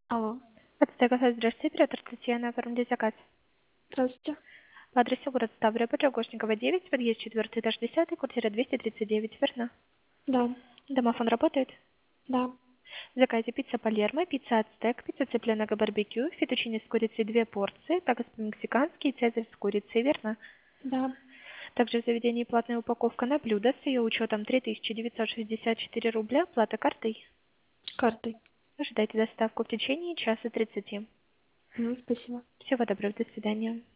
Алло. Здравствуйте, оператор Татьяна, оформите заказ. Здравствуйте. По адресу город Ставрополь, Драгошникова, 9, подъезд 4, этаж 10, квартира 239, верно? Да. Домофон работает? Да. В заказе пицца Палермо, пицца Ацтек, пицца цыпленок барбекю, фетучини с курицей 2 порции, такос по-мексикански и цезарь с курицей, верно? Да. Также в заведении платная упаковка на блюдо с ее учетом 3964 рубля, плата картой. Картой. Ожидайте доставку в течение часа 30. Спасибо. Всего доброго, до свидания.